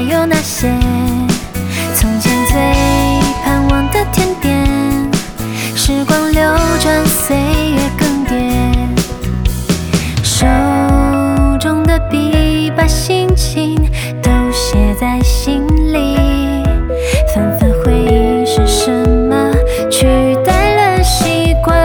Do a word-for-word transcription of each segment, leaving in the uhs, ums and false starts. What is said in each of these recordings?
有那些从前最盼望的甜点。时光流转，岁月更迭，手中的笔把心情都写在心里。纷纷回忆是什么取代了习惯？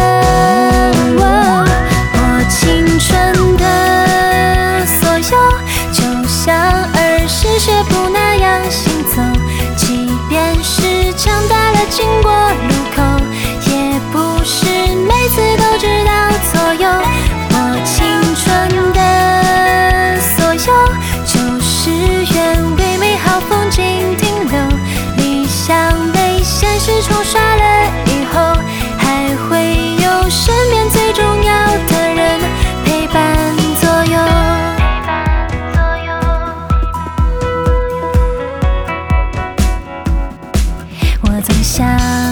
我青春的所有，就像儿时学步那样行走，即便是长大了经过路口，也不是每次都知道左右。我青春的所有，就是愿为美好风景停留。理想被现实冲刷了以后，还会有身边最重要的人陪伴左右。我总想